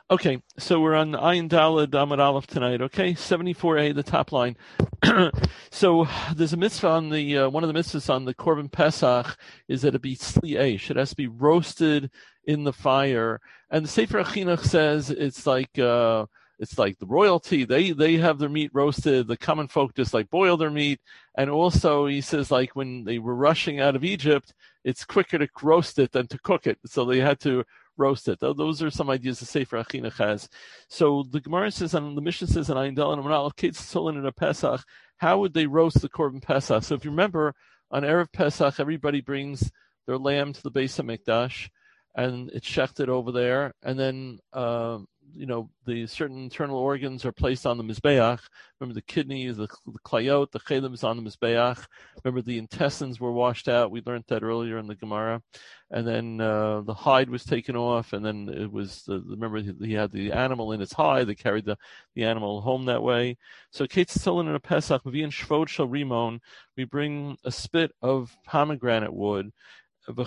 Okay, so we're on Ayin Daled Amud Aleph tonight. Okay, 74a, the top line. So there's a mitzvah on the one of the mitzvahs on the Korban Pesach is that it be sli'esh. It has to be roasted in the fire. And the Sefer Achinuch says it's like the royalty. They have their meat roasted. The common folk just like boil their meat. And also he says like when they were rushing out of Egypt, it's quicker to roast it than to cook it. So they had to roast it. Those are some ideas the Sefer Achinuch has. So the Gemara says, and the Mishnah says, and Ayin Daled Amud Aleph, Kate Solon in a Pesach, how would they roast the Korban Pesach? So if you remember, on Erev Pesach, everybody brings their lamb to the Beis HaMikdash, and it's shechted over there, and then the certain internal organs are placed on the Mizbeach. Remember the kidneys, the klayot, the chelim is on the Mizbeach. Remember the intestines were washed out. We learned that earlier in the Gemara. And then the hide was taken off, and then it was, remember he had the animal in its hide. They carried the animal home that way. So Kate Solon in a Pesach, Mavian Shvod Shel Rimon, we bring a spit of pomegranate wood. We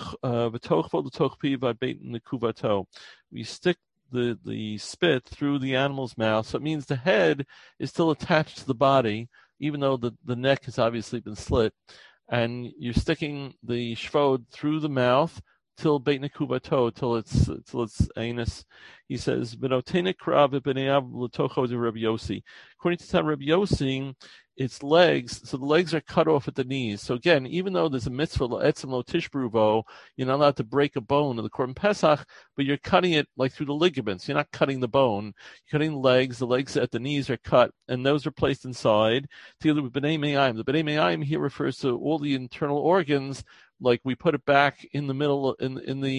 stick the spit through the animal's mouth. So it means the head is still attached to the body, even though the neck has obviously been slit. And you're sticking the shvod through the mouth till beit nekuvato, till its anus. He says, "Benotenik rav b'neav l'tocho de Rabbi Yossi." According to Rabbi Yossi, its legs, so the legs are cut off at the knees. So again, even though there's a mitzvah etzem lo tishbruvo, you're not allowed to break a bone of the Korban Pesach, but you're cutting it like through the ligaments. You're not cutting the bone. You're cutting the legs. The legs at the knees are cut, and those are placed inside together with b'nei me'ayim. The b'nei me'ayim here refers to all the internal organs. Like we put it back in the middle in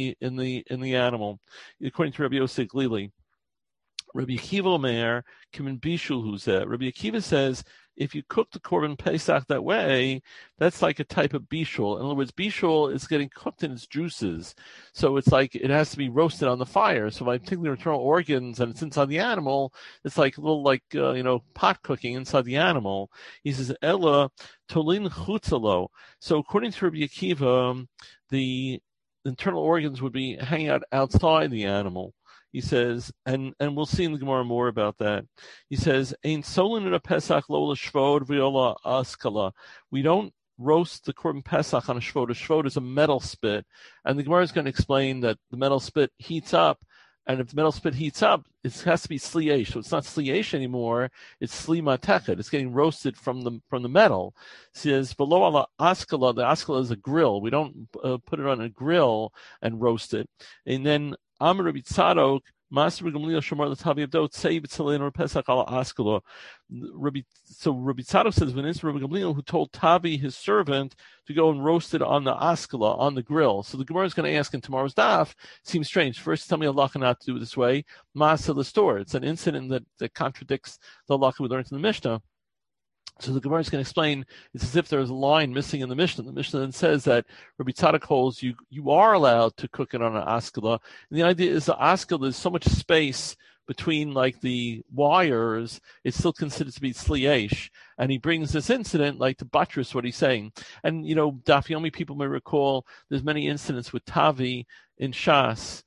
the animal, according to Rabbi Yosef Glili. Rabbi Akiva Omer, Kimin Bishul Huzeh. Rabbi Akiva says if you cook the Korban Pesach that way, that's like a type of bishul. In other words, bishul is getting cooked in its juices, so it's like it has to be roasted on the fire. So if I'm taking the internal organs and it's inside the animal, it's like a little pot cooking inside the animal. He says Ella Tolin Chutzalo. So according to Rabbi Akiva, the internal organs would be hanging out outside the animal. He says, and we'll see in the Gemara more about that. He says, "Ein solin in a Pesach lo l'shvod v'yola askala." We don't roast the Korban Pesach on a shvod. A shvod is a metal spit, and the Gemara is going to explain that the metal spit heats up, and if the metal spit heats up, it has to be sli'esh. So it's not sli'esh anymore; it's sli matechet. It's getting roasted from the metal. He says, "Below ala askala." The askala is a grill. We don't put it on a grill and roast it, and then. Amar Rabbi Tzadok, Master Gamliel Shomar l'Tavi Avdot Sei b'Tzalein or Pesach ala Askalo. Rabbi Tzadok says when it's Rabbi Gamliel who told Tavi his servant to go and roast it on the Askala, on the grill. So the Gemara is going to ask in tomorrow's daf. Seems strange. First, tell me halacha not to do it this way. Maaseh l'stor. It's an incident that contradicts the halacha we learned in the Mishnah. So the Gemara is going to explain, it's as if there's a line missing in the Mishnah. The Mishnah then says that Rabbi Tzadok holds you are allowed to cook it on an askala. And the idea is the askala, there's so much space between like the wires, it's still considered to be sli'esh. And he brings this incident like to buttress what he's saying. And, Daf Yomi people may recall, there's many incidents with Tavi in Shas.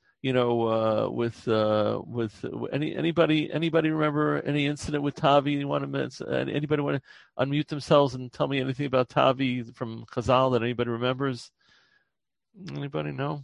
With anybody remember any incident with Tavi? Anybody want to unmute themselves and tell me anything about Tavi from Chazal that anybody remembers? Anybody know?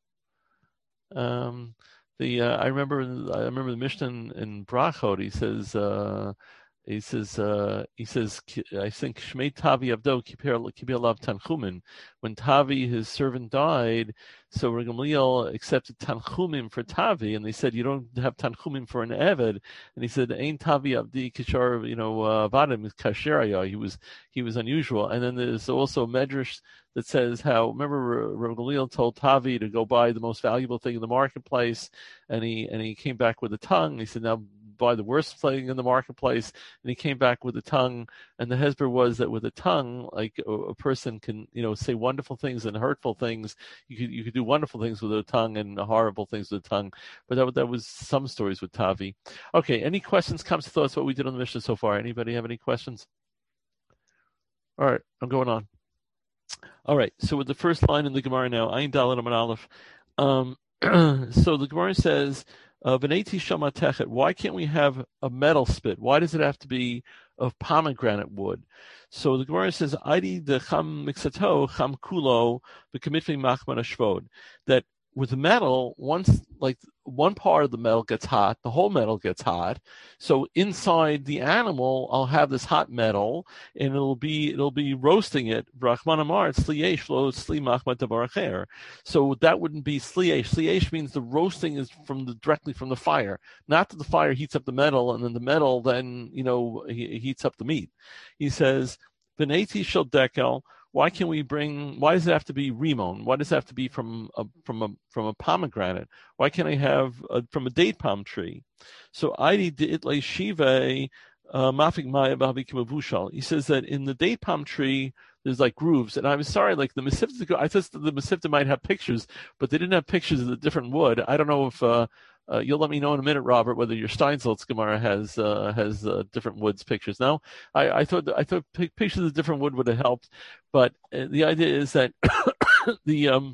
I remember the Mishnah in Brachot. He says, I think Shmei Tavi Avdo Kiper Lav Tanchumin. When Tavi, his servant, died, so Rabbi Gamliel accepted Tanchumim for Tavi, and they said you don't have Tanchumim for an Eved. And he said, "Ein Tavi Avdi Kishar, Vadim is Kasheraya." He was unusual. And then there's also a medrash that says how, remember, Rabbi Gamliel told Tavi to go buy the most valuable thing in the marketplace, and he came back with a tongue. He said, "Now buy the worst thing in the marketplace," and he came back with a tongue. And the hesber was that with a tongue, like a person can, say wonderful things and hurtful things. You could do wonderful things with a tongue and horrible things with a tongue. But that was some stories with Tavi. Okay, any questions, comments, thoughts? What we did on the Mishnah so far? Anybody have any questions? All right, I'm going on. All right, so with the first line in the Gemara now, Ayin Daled Amud Aleph. So the Gemara says, V'neiti shama techet. Why can't we have a metal spit? Why does it have to be of pomegranate wood? So the Gemara says, "Aidi de cham mixato cham kulo v'kamitvi machman ashvod." That with metal, once like one part of the metal gets hot, the whole metal gets hot. So inside the animal, I'll have this hot metal, and it'll be roasting it. Brachman amar sliesh lo sli machman tavaracher. So that wouldn't be sliesh. Sliesh means the roasting is directly from the fire, not that the fire heats up the metal, and then the metal then heats up the meat. He says, "V'neti shel dekel." Why can we bring? Why does it have to be rimon? Why does it have to be from a pomegranate? Why can't I have from a date palm tree? So Aidi di'itle shive mafik maya b'havikimavushal. He says that in the date palm tree there's like grooves, and I'm sorry, like the Mesivta, I thought the Mesivta might have pictures, but they didn't have pictures of the different wood. I don't know if you'll let me know in a minute, Robert, whether your Steinsaltz Gemara has different woods pictures. No, I thought pictures of different wood would have helped, but the idea is that the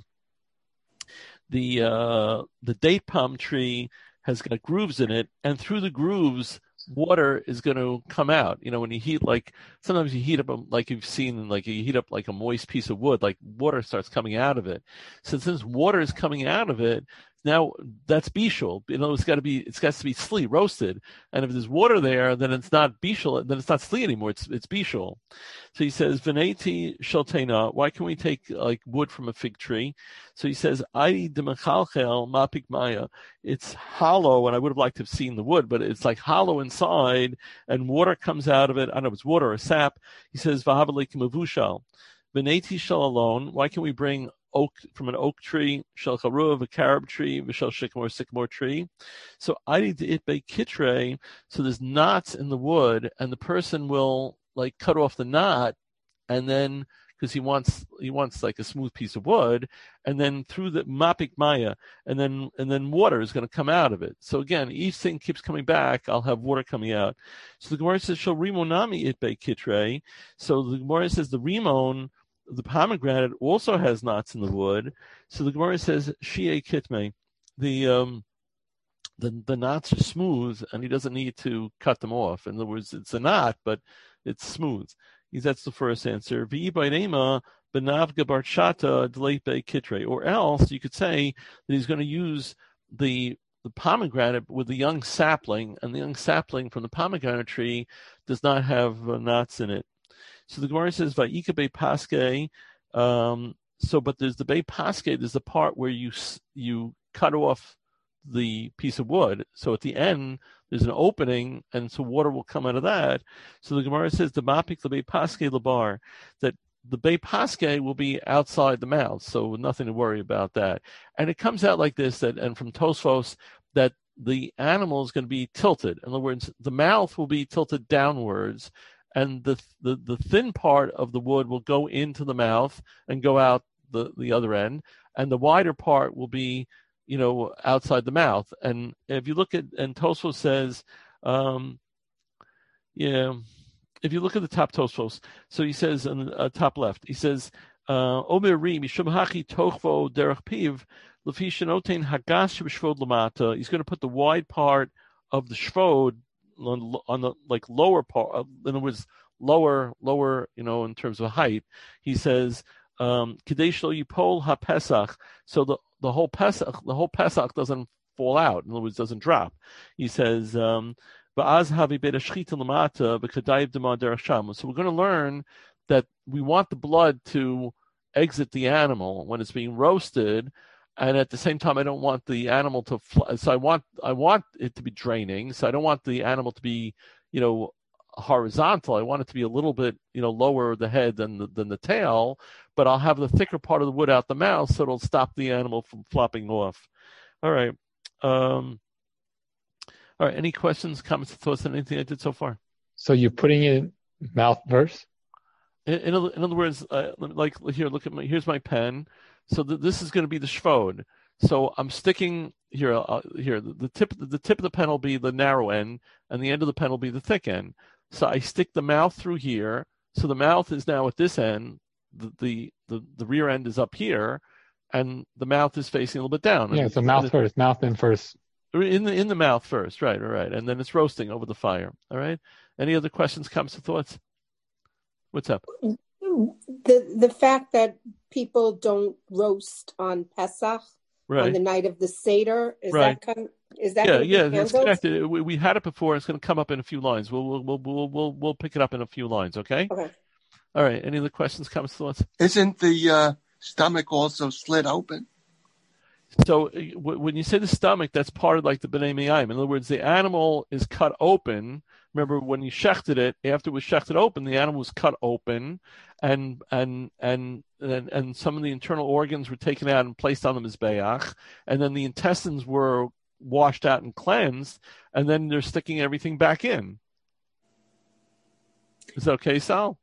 date palm tree has got grooves in it, and through the grooves, water is going to come out. When you heat, like sometimes you heat up, like you've seen, like you heat up like a moist piece of wood, like water starts coming out of it. So since water is coming out of it, now that's bishul. It's got to be sli, roasted. And if there's water there, then it's not bishul. Then it's not sli anymore. It's bishul. So he says, "V'neiti shaltena." Why can we take like wood from a fig tree? So he says, "Aidi demachalchel mapik maya." It's hollow, and I would have liked to have seen the wood, but it's like hollow inside, and water comes out of it. I don't know if it's water or sap. He says, "V'havalik mavushal." V'neiti shal alone. Why can we bring oak from an oak tree, shel charuv, a carob tree, v'shel sycamore tree? So Aidi de'it be kitre. So there's knots in the wood, and the person will like cut off the knot, and then because he wants like a smooth piece of wood, and then through the mapik maya, and then water is going to come out of it. So again, each thing keeps coming back. I'll have water coming out. So the Gemara says, "Shel rimonami it be kitre." So the Gemara says the rimon, the pomegranate, also has knots in the wood. So the Gemara says, "Shie kitme." The knots are smooth, and he doesn't need to cut them off. In other words, it's a knot, but it's smooth. That's the first answer. V'ibainema benavga barchata delepe kitre. Or else you could say that he's going to use the pomegranate with the young sapling, and the young sapling from the pomegranate tree does not have knots in it. So the Gemara says, "Va'ika be paske." But there's the be paske. There's the part where you cut off the piece of wood. So at the end, there's an opening, and so water will come out of that. So the Gemara says, "The mapik the be paske labar," that the be paske will be outside the mouth, so nothing to worry about that. And it comes out like this, and from Tosfos, that the animal is going to be tilted. In other words, the mouth will be tilted downwards, and the thin part of the wood will go into the mouth and go out the other end, and the wider part will be outside the mouth. And if you look at, and Tosfos says, if you look at the top Tosfos, so he says on the top left, he says, Omer ri mishum hachi tochvo derech piv lefi shenotein hagas sheb'shvod lamata. He's going to put the wide part of the shvod on the like lower part. In other words, lower, in terms of height. He says, Kadesh lo yipol ha-pesach. So the whole Pesach doesn't fall out. In other words, doesn't drop. He says, so we're going to learn that we want the blood to exit the animal when it's being roasted, and at the same time, I don't want the animal to fly. So I want it to be draining. So I don't want the animal to be, horizontal. I want it to be a little bit, lower the head than the tail, but I'll have the thicker part of the wood out the mouth, so it'll stop the animal from flopping off. All right. All right. Any questions, comments, thoughts on anything I did so far? So you're putting it mouth first? In other words, like here, look at here's my pen. So this is going to be the shvod. So I'm sticking here. The tip of the pen will be the narrow end, and the end of the pen will be the thick end. So I stick the mouth through here. So the mouth is now at this end. The rear end is up here, and the mouth is facing a little bit down. Yeah, so mouth first, mouth in first. In the mouth first, right, all right, and then it's roasting over the fire. All right. Any other questions, comments, or thoughts? What's up? The fact that people don't roast on Pesach Right. on the night of the Seder, is Right. that Yeah, be it's handled? connected. We had it before. It's going to come up in a few lines. We'll pick it up in a few lines. Okay. Okay. All right. Any other questions, comments, thoughts? Isn't the stomach also slit open? So when you say the stomach, that's part of like the B'nai Me'ayim. In other words, the animal is cut open. Remember when you shechted it, after it was shechted open, the animal was cut open, and some of the internal organs were taken out and placed on the mizbeach, and then the intestines were washed out and cleansed, and then they're sticking everything back in. Is that okay, Sal?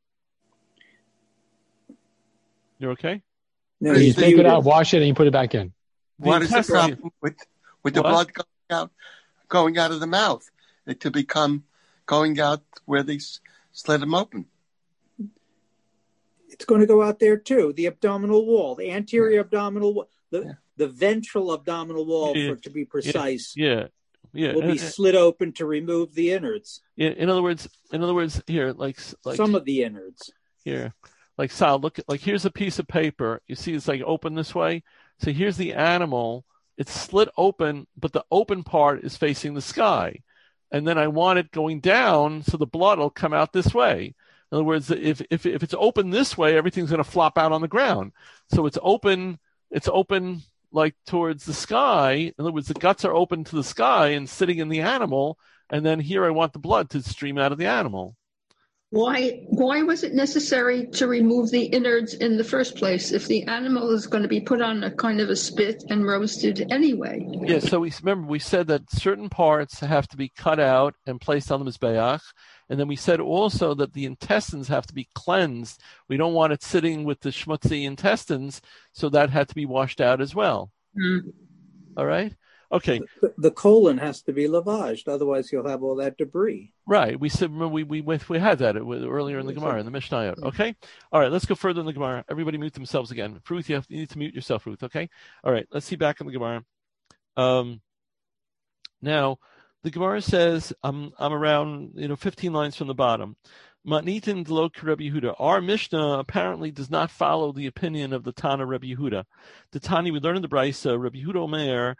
You're okay? No, you take it out, wash it, and you put it back in. What is the problem with the blood going out of the mouth to become going out where they slit them open? It's going to go out there too. The abdominal wall, the anterior abdominal wall, the ventral abdominal wall, to be precise. Yeah. Will be slit open to remove the innards. Yeah. In other words, here, like some of the innards. Here, like Sal, look, like here's a piece of paper. You see, it's like open this way. So here's the animal. It's slit open, but the open part is facing the sky. And then I want it going down so the blood will come out this way. In other words, if it's open this way, everything's going to flop out on the ground. So it's open like towards the sky. In other words, the guts are open to the sky and sitting in the animal. And then here I want the blood to stream out of the animal. Why was it necessary to remove the innards in the first place if the animal is going to be put on a kind of a spit and roasted anyway? Yeah, so we said that certain parts have to be cut out and placed on the mizbeach, and then we said also that the intestines have to be cleansed. We don't want it sitting with the schmutzy intestines, so that had to be washed out as well. Mm. All right? Okay. The colon has to be lavaged, otherwise you'll have all that debris. Right. We said we had that earlier in the Gemara in the Mishnah. Okay. All right. Let's go further in the Gemara. Everybody mute themselves again. Ruth, you need to mute yourself, Ruth. Okay. All right. Let's see back in the Gemara. Now the Gemara says I'm around 15 lines from the bottom. Matnitin Dlo Rabbi Yehuda. Our Mishnah apparently does not follow the opinion of the Tana Rabbi Yehuda. The Tani we learn in the Brisa, Rabbi Yehuda Omer.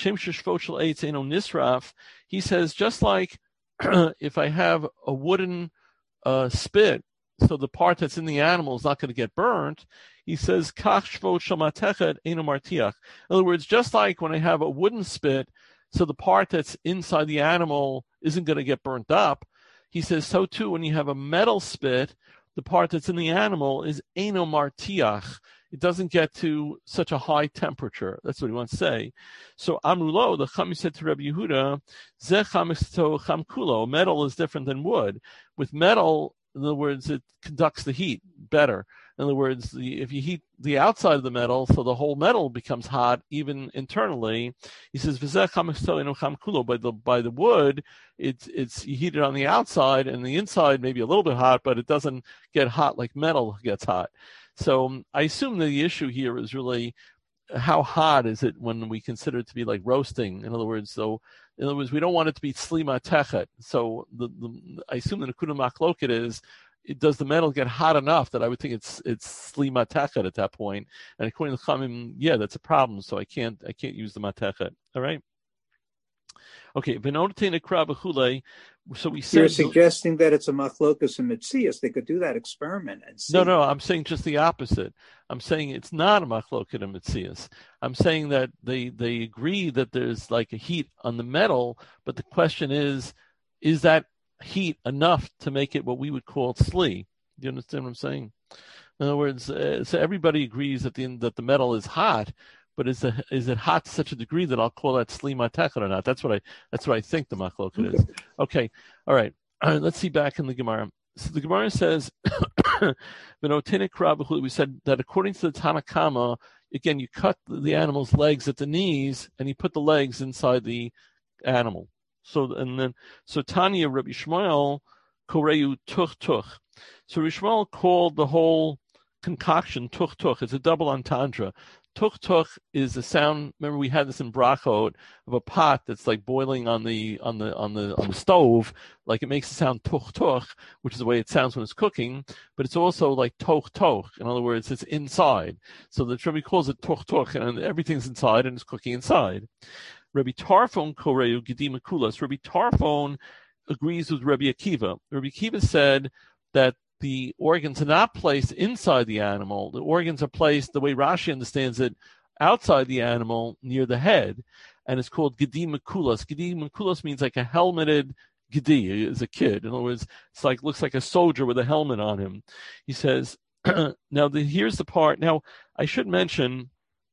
He says, just like if I have a wooden spit, so the part that's in the animal is not going to get burnt, he says, in other words, just like when I have a wooden spit, so the part that's inside the animal isn't going to get burnt up, he says, so too, when you have a metal spit, the part that's in the animal is eno martiach. It doesn't get to such a high temperature. That's what he wants to say. So Amrulo, the Chami said to Rabbi Yehuda, Ze chamisto chamkulo. Metal is different than wood. With metal, in other words, it conducts the heat better. In other words, if you heat the outside of the metal, so the whole metal becomes hot, even internally. He says, Ze chamisto eno chamkulo. By the wood, it's you heat it on the outside, and the inside may be a little bit hot, but it doesn't get hot like metal gets hot. So I assume the issue here is really how hot is it when we consider it to be like roasting. In other words, we don't want it to be slima techet. So I assume the Nekuda Machloket is, does the metal get hot enough that I would think it's slima techet at that point? And according to Chamim, yeah, that's a problem. So I can't use the matechet. All right. Okay, so we said you're suggesting that it's a machlokas and mitzias. They could do that experiment and see. No, I'm saying just the opposite. I'm saying it's not a machloket and mitzias. I'm saying that they agree that there's like a heat on the metal, but the question is that heat enough to make it what we would call sli? Do you understand what I'm saying? In other words, so everybody agrees that the metal is hot. But is it hot to such a degree that I'll call that slima techet or not? That's what I think the machloket is. Okay, all right. Let's see back in the Gemara. So the Gemara says, we said that according to the Tanakama, again, you cut the animal's legs at the knees and you put the legs inside the animal. So Tanya Rabbi Shmuel Koreu tuch tuch. So Rabbi Shmuel called the whole concoction tuch tuch. It's a double entendre. Tuch is the sound. Remember, we had this in brachot of a pot that's like boiling on the stove. Like it makes the sound tuch, which is the way it sounds when it's cooking. But it's also like toch. In other words, it's inside. So the Rebbe calls it tuch, and everything's inside and it's cooking inside. Rabbi Tarfon koreu gedim kulas. Rabbi Tarfon agrees with Rabbi Akiva. Rabbi Akiva said that the organs are not placed inside the animal. The organs are placed, the way Rashi understands it, outside the animal near the head, and it's called gedim kulas. Gedim kulas means like a helmeted gedi, as a kid. In other words, it's like looks like a soldier with a helmet on him. He says, now here's the part. Now, I should mention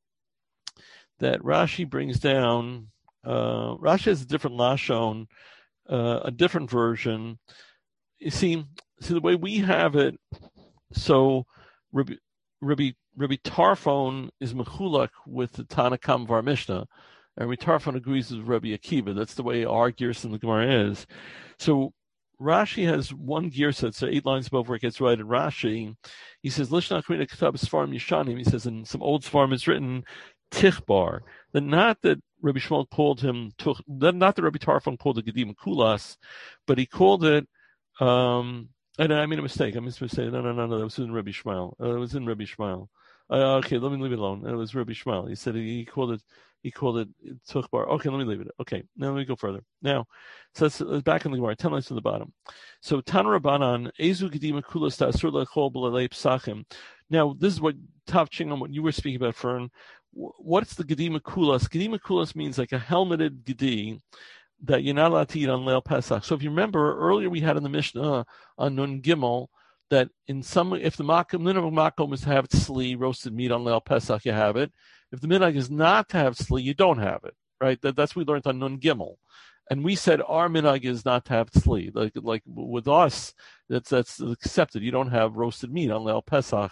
that Rashi brings down, Rashi has a different lashon, a different version. You see the way we have it, so Rabbi Tarfon is mechulak with the Tanakam Var Mishnah, and Rabbi Tarfon agrees with Rabbi Akiva. That's the way our Girsa in the Gemara is. So Rashi has one Girsa, so 8 lines above where it gets right in Rashi. He says, Lishnach Rina Kitab Sfarim Yishanim. He says in some old Sfarim it's written Tichbar. Not that Rabbi Shmuel called him Tuch, not that Rabbi Tarfon called it Gedim Kulas, but he called it and I made a mistake. No, that was in Rabbi Shmuel. It was in Rabbi Shmuel. Okay, let me leave it alone. It was Rabbi Shmuel. He said he called it Tuchbar. Okay, let me leave it. Okay, now let me go further. Now, so let's back in the Gemara, 10 lines from the bottom. So Tana Rabbanan, Ezu Gedima Kulas Ta'asur Lechol B'Lalei Psachim. Now, this is what touching on what you were speaking about, Fern. What's the Gedima Kulas? Gedima Kulas means like a helmeted Gedi that you're not allowed to eat on Leil Pesach. So if you remember, earlier we had in the Mishnah on Nun Gimel that if the minhag makom is to have tzli, roasted meat on Leil Pesach, you have it. If the minhag is not to have tzli, you don't have it, right? That's what we learned on Nun Gimel. And we said our minhag is not to have tzli. Like with us, that's accepted. You don't have roasted meat on Leil Pesach.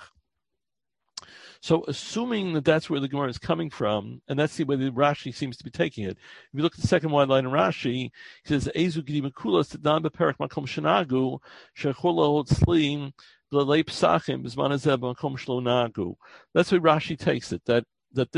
So assuming that that's where the Gemara is coming from, and that's the way the Rashi seems to be taking it. If you look at the second wide line in Rashi, he says, Ezu Gedim Kulas Tadam Beperek Makom Shanagu Shechol Tzlim B'Lalei Psachim B'Zman Hazeh Makom Shlo Nagu. That's why Rashi takes it, that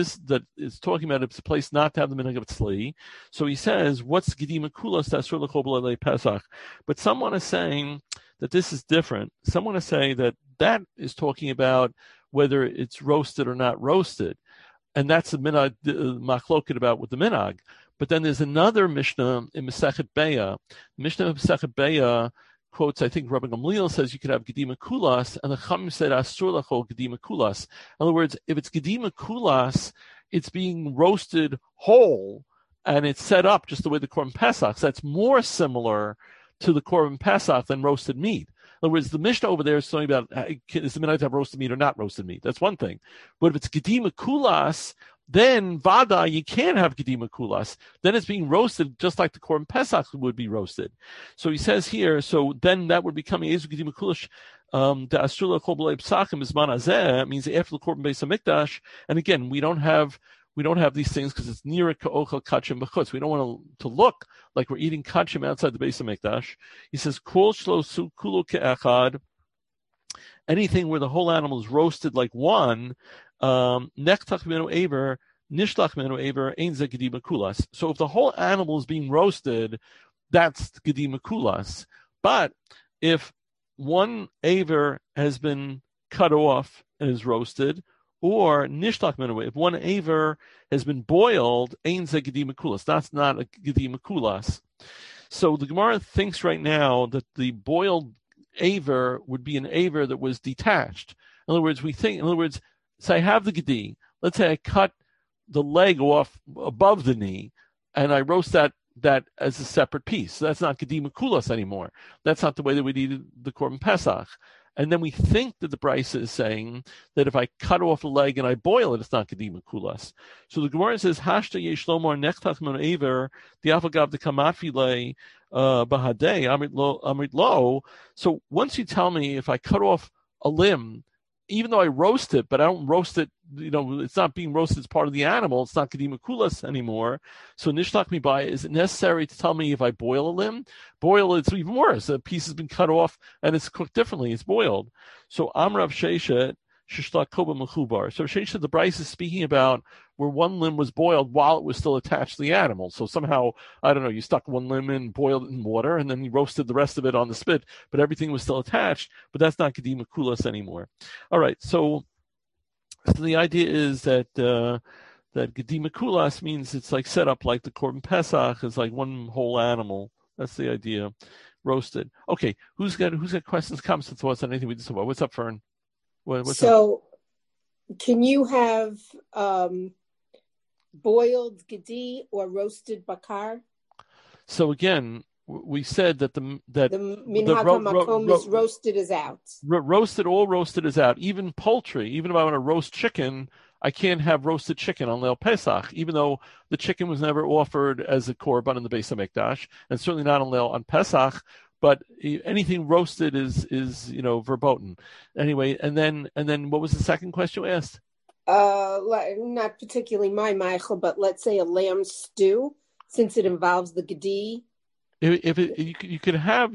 is talking about it's a place not to have the minhag of tzli. So he says, what's Gedim Kulas Tasur L'Chol B'Lalei Pesach? But someone is saying that this is different. Someone is saying that is talking about whether it's roasted or not roasted. And that's the minhag, machloket about with the minhag. But then there's another Mishnah in Masechet Beya. Mishnah in Masechet Beya quotes, I think Rabbi Gamliel says you could have Gedima Kulas, and the Chachamim said Asur Lachol Gedima Kulas. In other words, if it's Gedima Kulas, it's being roasted whole, and it's set up just the way the Korban Pesach. So that's more similar to the Korban Pesach than roasted meat. In other words, the Mishnah over there is talking about is the minhag to have roasted meat or not roasted meat. That's one thing. But if it's Gedima Kulas, then Vada, you can't have Gedima Kulas. Then it's being roasted just like the Korban Pesach would be roasted. So he says here, so then that would become Ezu Gedima Kulas. The Asur L'Chol B'Lalei Psachim is Man Hazeh, means after the Korban Beis HaMikdash. And again, we don't have these things because it's near Ka'ochel Kachim B'chutz. We don't want to look like we're eating Kachim outside the Beis HaMikdash. He says, Kol Shlo Su Kulo Ke'echad, anything where the whole animal is roasted like one, Nechtach Menu Eber, Nishlach Menu Eber, Ein Ze Gedima Kulas. So if the whole animal is being roasted, that's Gedima Kulas. But if one Aver has been cut off and is roasted, or nishlach menu, if one aver has been boiled, ein ze gedima kulas. That's not a gedima kulas. So the Gemara thinks right now that the boiled aver would be an aver that was detached. In other words, say I have the gedi. Let's say I cut the leg off above the knee, and I roast that as a separate piece. So that's not gedima kulas anymore. That's not the way that we eat the Korban Pesach. And then we think that the Brisa is saying that if I cut off a leg and I boil it, it's not Gedima Kulas. So the Gemara says, Hashta yeshlomar nechtach mon aver, the afagav de kamatfile bahadei, amrit lo. So once you tell me if I cut off a limb, even though I roast it, but I don't roast it, it's not being roasted as part of the animal, it's not Gedima Kulas anymore. So Nishlach mi by, is it necessary to tell me if I boil a limb? Boil, it's even worse. A piece has been cut off and it's cooked differently, it's boiled. So Amrav Sheshet, Shishla Koba Mechubar. So Sheish said the Bryce is speaking about where one limb was boiled while it was still attached to the animal. So somehow, I don't know, you stuck one limb in, boiled it in water, and then you roasted the rest of it on the spit, but everything was still attached. But that's not Gedima Kulas anymore. All right, so the idea is that that Gedima Kulas means it's like set up like the Korban Pesach is like one whole animal. That's the idea, roasted. Okay, who's got questions, comments, and thoughts on anything we just about? What's up, Fern? What's up? Can you have boiled gedi or roasted bakar? So again, we said that the minhag hamakom is roasted is out. Roasted is out. Even poultry, even if I want to roast chicken, I can't have roasted chicken on Leil Pesach, even though the chicken was never offered as a korban in the Beis HaMikdash, and certainly not on Pesach. But anything roasted is verboten. Anyway, and then what was the second question you asked? Not particularly my Michael, but let's say a lamb stew, since it involves the gedi. You can have a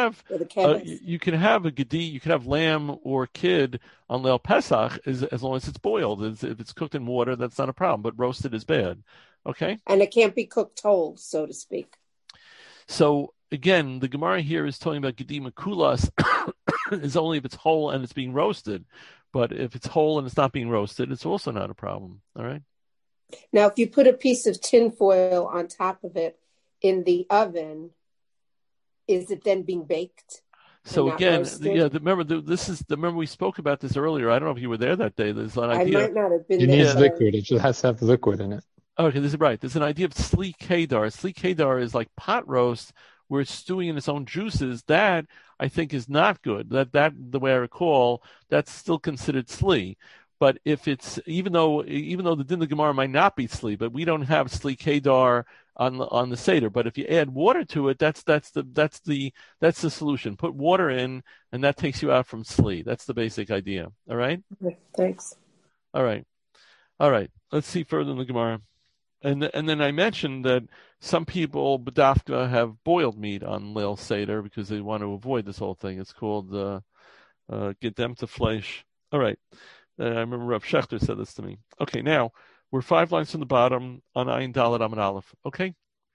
gedi, you can have lamb or kid on Leil Pesach as long as it's boiled. If it's cooked in water, that's not a problem. But roasted is bad. Okay, and it can't be cooked whole, so to speak. So again, the Gemara here is talking about Gedima Kulas is only if it's whole and it's being roasted. But if it's whole and it's not being roasted, it's also not a problem. All right. Now, if you put a piece of tin foil on top of it in the oven, is it then being baked? So again, remember we spoke about this earlier. I don't know if you were there that day. There's an idea. I might not have been there. It needs liquid. It just has to have liquid in it. Okay, this is right. There's an idea of Sli Kedar. Sli Kedar is like pot roast where it's stewing in its own juices. That I think is not good. That the way I recall, that's still considered Sli. But if it's even though the Din Gemara might not be Sli, but we don't have Sli Kedar on the Seder. But if you add water to it, that's the solution. Put water in, and that takes you out from Sli. That's the basic idea. All right. Thanks. All right. Let's see further in the Gemara. And then I mentioned that some people B'dafka have boiled meat on Leil Seder because they want to avoid this whole thing. It's called Gedempte Fleisch. All right. I remember Rav Shechter said this to me. Okay, now we're 5 lines from the bottom on Ayin Dalet Amud Aleph. Okay?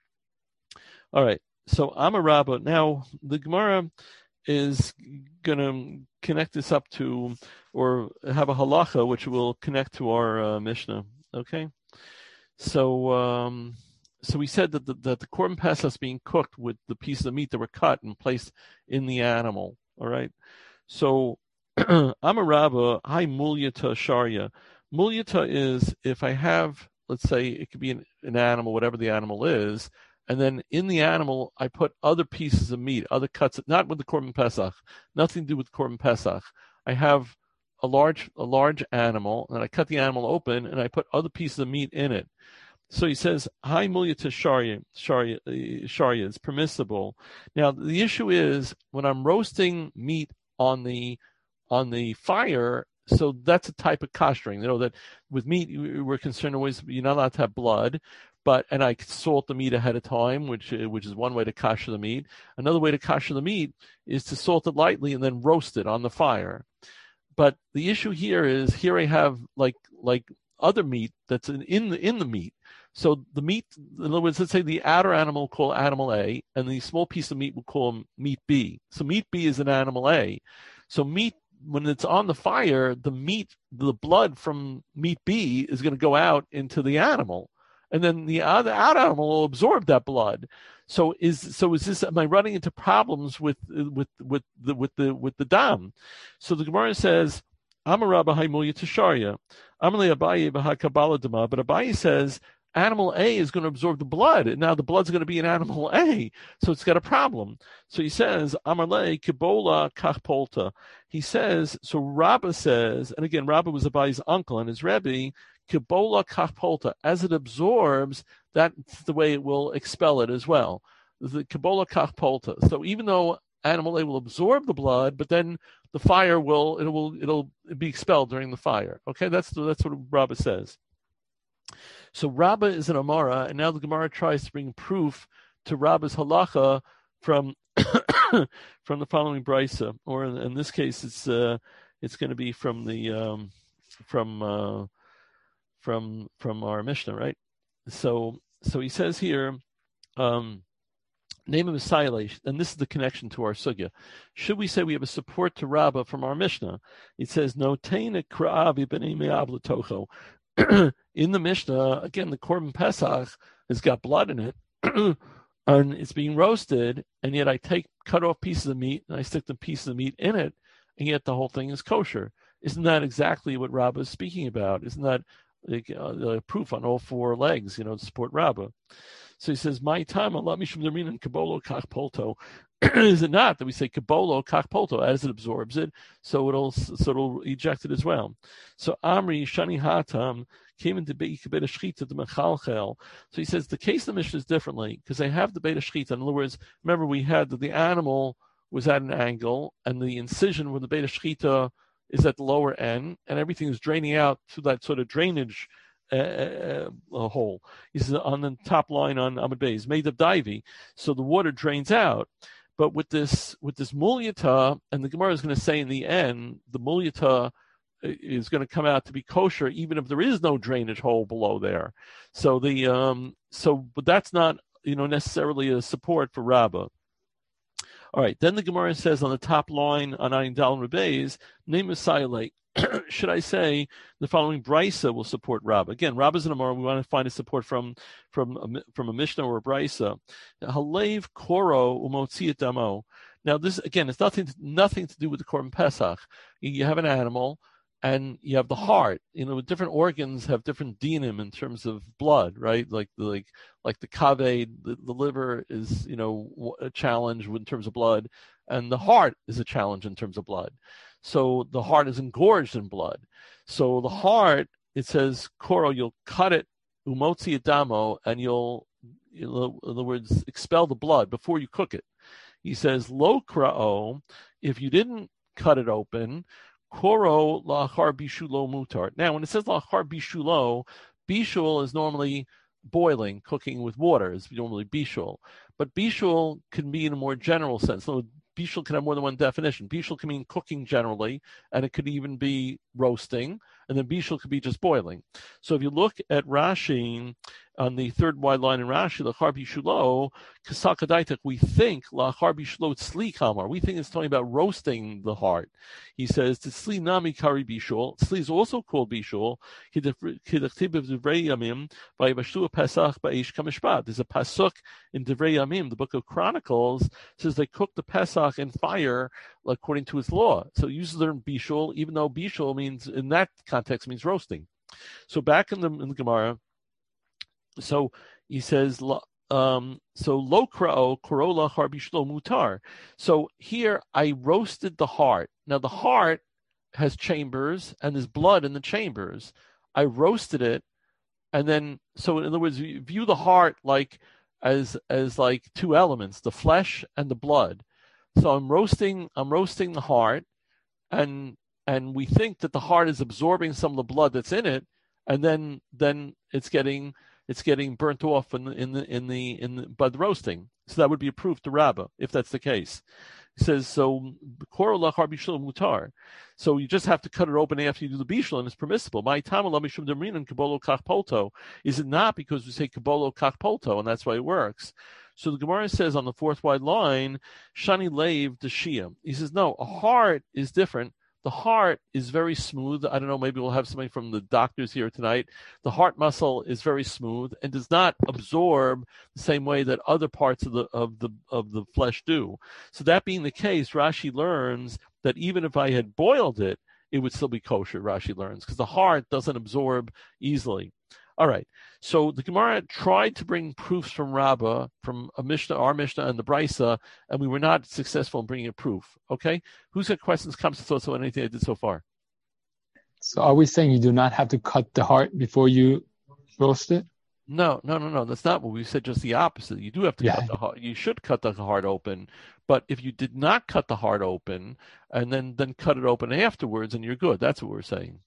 All right. So Amar Rabba. Now the Gemara is going to connect this up to, or have a halacha which will connect to our Mishnah. Okay? So we said that the Korban Pesach is being cooked with the pieces of meat that were cut and placed in the animal. All right. So Amarabba, hi mulyata sharya. Mulyata is if I have, let's say it could be an animal, whatever the animal is, and then in the animal I put other pieces of meat, other cuts, not with the Korban Pesach, nothing to do with Korban Pesach. I have a large animal, and I cut the animal open, and I put other pieces of meat in it. So he says, "Hi mulyata sharya is permissible." Now the issue is when I'm roasting meat on the fire. So that's a type of koshering. You know that with meat we're concerned always you're not allowed to have blood, and I salt the meat ahead of time, which is one way to kosher the meat. Another way to kosher the meat is to salt it lightly and then roast it on the fire. But the issue here is I have like other meat that's in the meat. So the meat, in other words, let's say the outer animal we'll call animal A, and the small piece of meat we'll call meat B. So meat B is an animal A. So meat, when it's on the fire, the blood from meat B is going to go out into the animal, and then the outer animal will absorb that blood. So is this? Am I running into problems with the dam? So the Gemara says, "Amarabba haymulya tisharya, Amalei Abaye b'hakabala dama." But Abaye says animal A is going to absorb the blood, and now the blood's going to be in animal A, so it's got a problem. So he says, Amarle kibola kachpolta. He says, so Rabbah says, and again, Rabbah was Abaye's uncle, and his Rebbe, kibola kachpolta, as it absorbs, that's the way it will expel it as well. The kibola kachpolta. So even though animal A will absorb the blood, but then the fire it'll be expelled during the fire. Okay, that's what Rabbah says. So Rabbah is an Amara, and now the Gemara tries to bring proof to Rabbah's halacha from the following brisa, or in this case, It's going to be from the from our Mishnah, right? So he says here, name of Messiah, and this is the connection to our sugya. Should we say we have a support to Rabbah from our Mishnah? It says, no teina kra'av ibnei me'avla tocho. In the Mishnah, again, the Korban Pesach has got blood in it, and it's being roasted, and yet I cut off pieces of meat, and I stick the pieces of meat in it, and yet the whole thing is kosher. Isn't that exactly what Rabbah is speaking about? Isn't that the proof on all four legs, to support Rabbah? So he says, my time, Allah mishum dermin and kabolo kach polto. Is it not that we say kabolo kach polto as it absorbs it, so it'll eject it as well? So Amri Shani Hatam came into Beit Shchita the Mechalchel. So he says the case of the Mishnah is differently because they have the Beit Shchita. In other words, remember we had that the animal was at an angle and the incision with the Beit Shchita is at the lower end, and everything is draining out through that sort of drainage hole. He says on the top line on Amud Bey is made of divey, so the water drains out. But with this mulyata, and the Gemara is going to say in the end, the mulyata is going to come out to be kosher, even if there is no drainage hole below there. So but that's not necessarily a support for Rabbah. All right, then the Gemara says on the top line on Ayin Dal Rebbeis, name Messiah. Should I say the following brisa will support Rabbah? Again, Rabbah's in a Gemara. We want to find a support from a Mishnah or a brisa. Halev koro umotziyat damo. Now this again, it's nothing to do with the Korban Pesach. You have an animal, and you have the heart. Different organs have different dinim in terms of blood, right? Like the kaved, the liver is a challenge in terms of blood, and the heart is a challenge in terms of blood. So the heart is engorged in blood. So the heart, it says, koro, you'll cut it, umotzi adamo, and you'll, in other words, expel the blood before you cook it. He says, lo kra'o, if you didn't cut it open, koro la'achar bishulo mutar. Now, when it says la'achar bishulo, bishul is normally boiling, cooking with water is normally bishul. But bishul can be in a more general sense. So bishul can have more than one definition. Bishul can mean cooking generally, and it could even be roasting, and then bishul could be just boiling. So if you look at Rashi, on the third wide line in Rashi, lachar bishulo, kasakadaitek, we think lachar bishulo tzli kamar. We think it's talking about roasting the heart. He says tzli nami kari bishul. Tzli is also called bishul. Kidachtiv of Divrei Yamim by Vashtu Pesach ba'Ish Kamishpat. There's a pasuk in Divrei Yamim, the book of Chronicles, says they cooked the Pesach in fire according to its law. So it uses the term bishul, even though bishul means in that context means roasting. So back in the Gemara. So he says, so lo kra'o korola har bishlo mutar. So here I roasted the heart. Now the heart has chambers and there's blood in the chambers. I roasted it, and then so in other words, you view the heart like as like two elements, the flesh and the blood. So I'm roasting the heart, and we think that the heart is absorbing some of the blood that's in it, and then it's getting burnt off by the roasting. So that would be a proof to Rabbah if that's the case. He says so. Mutar. So you just have to cut it open after you do the bishul, and it's permissible. My tamala mishum dermin and kabolo kach polto. Is it not because we say kabolo kach polto, and that's why it works? So the Gemara says on the fourth wide line, shani leiv deshiyam. He says no, a heart is different. The heart is very smooth. I don't know, maybe we'll have somebody from the doctors here tonight. The heart muscle is very smooth and does not absorb the same way that other parts of the flesh do. So that being the case, Rashi learns that even if I had boiled it, it would still be kosher, Rashi learns, because the heart doesn't absorb easily. All right. So the Gemara tried to bring proofs from Rabbah, from a Mishnah, our Mishnah, and the Brisa, and we were not successful in bringing a proof. Okay? Who's got questions, comments, thoughts on anything I did so far? So are we saying you do not have to cut the heart before you roast it? No. That's not what we said, just the opposite. You do have to cut the heart. You should cut the heart open. But if you did not cut the heart open and then cut it open afterwards, and you're good. That's what we're saying.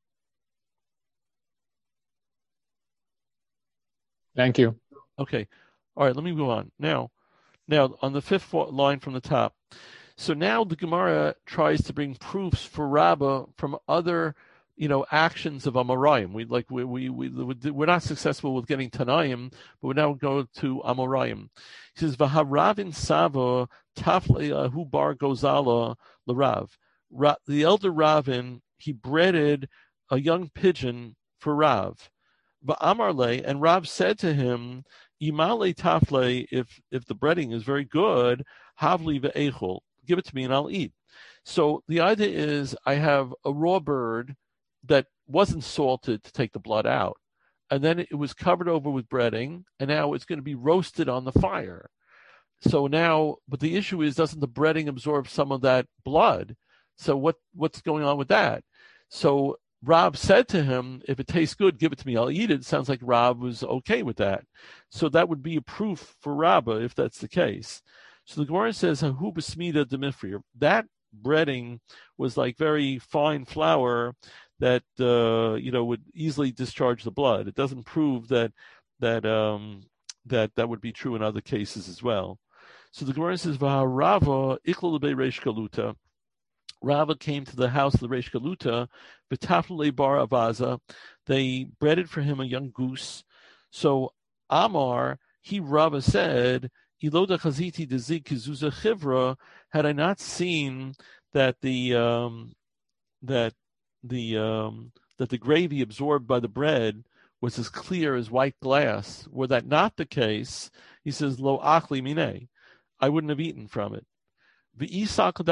Thank you. Okay. All right, let me go on. Now on the fifth line from the top. So now the Gemara tries to bring proofs for Rabbah from other, actions of Amoraim. We're not successful with getting Tanaim, but we now go to Amoraim. He says, "V'haravin Sava Tafle Ahu Bar Gozala L'Rav." The elder Ravin, he breaded a young pigeon for Rav. V'amarle, and Rav said to him, "Imale Tafle, if the breading is very good, Havli ve'echol, give it to me and I'll eat." So the idea is, I have a raw bird that wasn't salted to take the blood out, and then it was covered over with breading, and now it's going to be roasted on the fire. So now, but the issue is, doesn't the breading absorb some of that blood? So what's going on with that? So Rav said to him, "If it tastes good, give it to me, I'll eat it." Sounds like Rav was okay with that. So that would be a proof for Rabbah if that's the case. So the Gemara says, "Hahu b'smida demifrir." That breading was like very fine flour that would easily discharge the blood. It doesn't prove that would be true in other cases as well. So the Gemara says, "V'harava ikla lebei reish galuta." Rava came to the house of the Reish Galuta, v'tafle bar avaza. They breaded for him a young goose. So Amar, Rava said, "Iloda chaziti dezik kizuza chivra." Had I not seen that the gravy absorbed by the bread was as clear as white glass, were that not the case, he says, "Lo achli mine," I wouldn't have eaten from it. So again,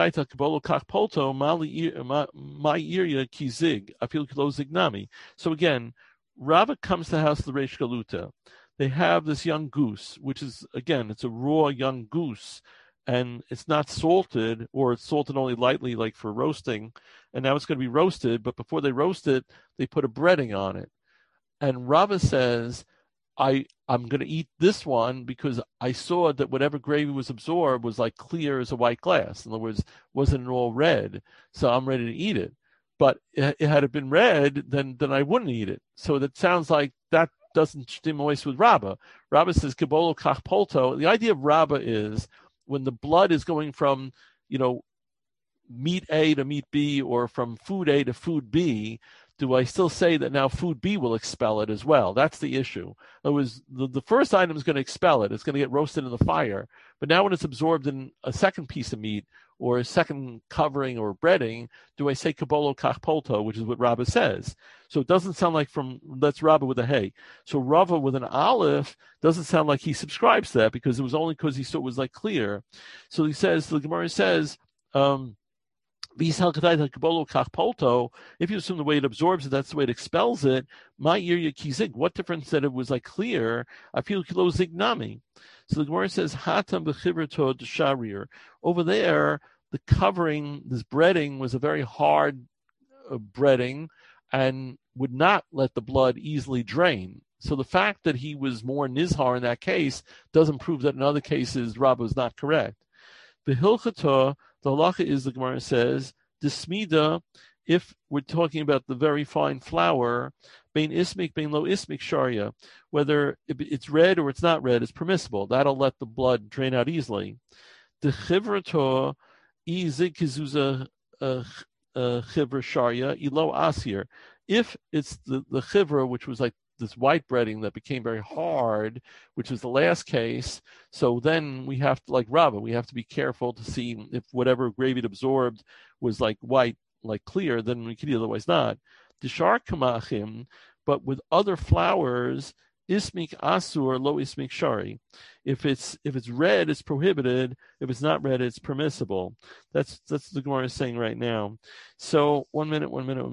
Rava comes to the house of the Reish Galuta. They have this young goose, which is, again, it's a raw young goose, and it's not salted, or it's salted only lightly, like for roasting, and now it's going to be roasted, but before they roast it, they put a breading on it. And Rava says, I'm going to eat this one because I saw that whatever gravy was absorbed was like clear as a white glass. In other words, wasn't all red, so I'm ready to eat it. But had it been red, then I wouldn't eat it. So that sounds like that doesn't stimulate with Rabbah. Rabbah says, "Kibolo kach polto." The idea of Rabbah is when the blood is going from, meat A to meat B, or from food A to food B, do I still say that now food B will expel it as well? That's the issue. It was the first item is going to expel it. It's going to get roasted in the fire. But now when it's absorbed in a second piece of meat or a second covering or breading, do I say kabolo kach polto, which is what Rabbah says? So it doesn't sound like that's Rabbah with a hey. So Rava with an aleph doesn't sound like he subscribes to that, because it was only because he saw it was like clear. So he says, the Gemara says, if you assume the way it absorbs it, that's the way it expels it. What difference that it was like clear? I feel kilo zignami. So the Gemara says, Hatam b'chivrato d'sharir. Over there, the covering, this breading, was a very hard breading and would not let the blood easily drain. So the fact that he was more nizhar in that case doesn't prove that in other cases Rabbah is not correct. B'hilchata, the halacha is, the Gemara says, dismida, if we're talking about the very fine flour, bein ismik, bein lo ismik sharia, whether it's red or it's not red, is permissible. That'll let the blood drain out easily. The chivrato, izig kizuza chivra sharia, ilo asir. If it's the chivra, which was like this white breading that became very hard, which is the last case, so then we have to, like Rabbah, we have to be careful to see if whatever gravy it absorbed was like white, like clear, then we could eat, otherwise not. Dishar kamachim, but with other flours, ismik asur lo ismik shari. If it's red, it's prohibited. If it's not red, it's permissible. That's the Gemara is saying right now. So one minute.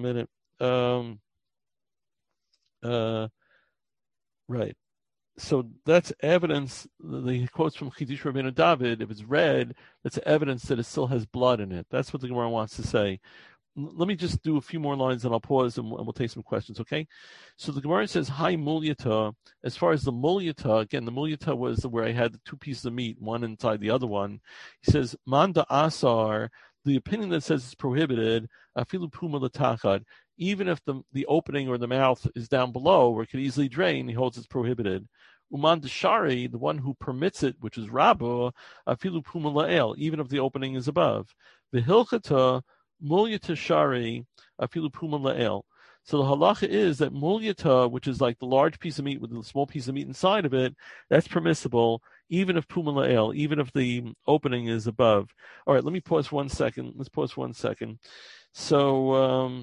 Right. So that's evidence. The quotes from Chidush Rabbeinu David, if it's red, that's evidence that it still has blood in it. That's what the Gemara wants to say. Let me just do a few more lines and I'll pause and we'll take some questions, okay? So the Gemara says, Hi mulyata. As far as the mulyata, again, the mulyata was where I had the two pieces of meat, one inside the other one. He says, Manda asar, the opinion that says it's prohibited, afilu puma l'tachad, even if the opening or the mouth is down below where it could easily drain, he holds it's prohibited. Uman Deshari, the one who permits it, which is Rabba, afilu puma la'el, even if the opening is above. V'hilchata mulyata shari afilu puma la'el. So the halacha is that mulyata, which is like the large piece of meat with the small piece of meat inside of it, that's permissible, even if puma la'el, even if the opening is above. All right, let me pause 1 second. Let's pause 1 second. So,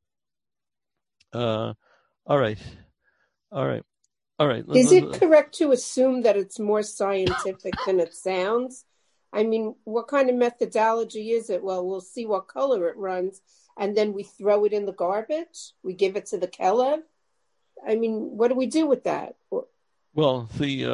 all right. Is it correct to assume that it's more scientific than it sounds? I mean, what kind of methodology is it? Well, we'll see what color it runs, and then we throw it in the garbage? We give it to the kelev? I mean, what do we do with that? Well,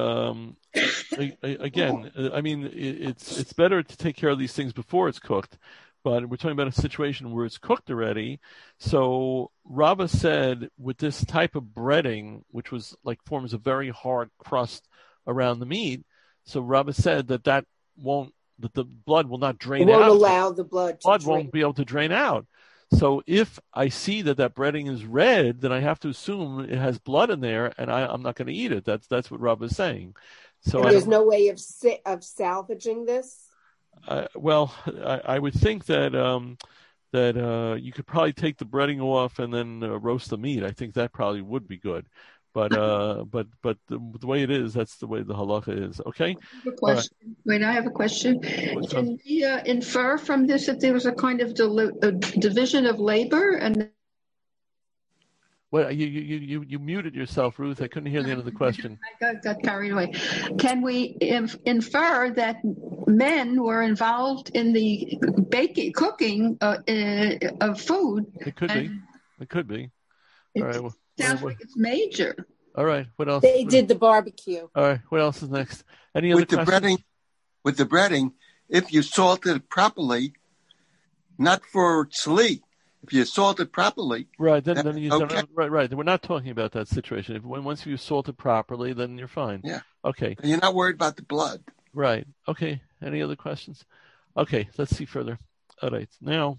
again, I mean, it's better to take care of these things before it's cooked. But we're talking about a situation where it's cooked already. So Rava said with this type of breading, which was like forms a very hard crust around the meat. So Rava said that the blood will not drain out. It won't allow the blood to drain. Won't be able to drain out. So if I see that breading is red, then I have to assume it has blood in there, and I'm not going to eat it. That's what Rava is saying. So there's no way of salvaging this? Well, I would think that you could probably take the breading off and then roast the meat. I think that probably would be good. But the way it is, that's the way the halacha is. Okay. I have a question. Can we infer from this that there was a kind of division of labor and? Well, you muted yourself, Ruth. I couldn't hear the end of the question. I got carried away. Can we infer that men were involved in the cooking of food? It could be. It could be. All right. Sounds like it's major. All right. What else? They did the barbecue. All right. What else is next? Any other questions? With the breading, if you salted it properly, not for tzli, if you salt it properly, right? Then you don't. Right. We're not talking about that situation. Once you salt it properly, then you're fine. Yeah. Okay. And you're not worried about the blood. Right. Okay. Any other questions? Okay. Let's see further. All right. Now.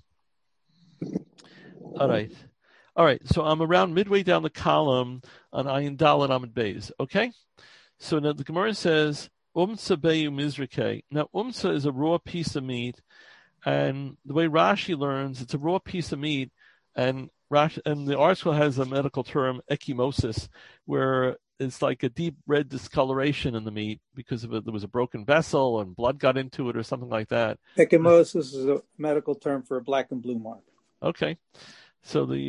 All right. So I'm around midway down the column on Ayin Dalet Amud Beis. Okay. So now the Gemara says umsa beyu mizrike. Now umsa is a raw piece of meat. And the way Rashi learns, it's a raw piece of meat, and the article has a medical term, ecchymosis, where it's like a deep red discoloration in the meat because of it. There was a broken vessel and blood got into it or something like that. Ecchymosis is a medical term for a black and blue mark. Okay, so the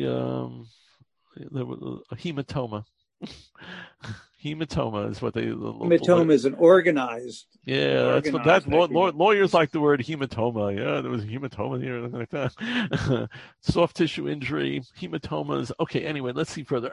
hematoma. Hematoma is what they. Hematoma is an organized. Yeah, that's what lawyers like the word hematoma. Yeah, there was a hematoma here, something like that. Soft tissue injury, hematomas. Okay, anyway, let's see further.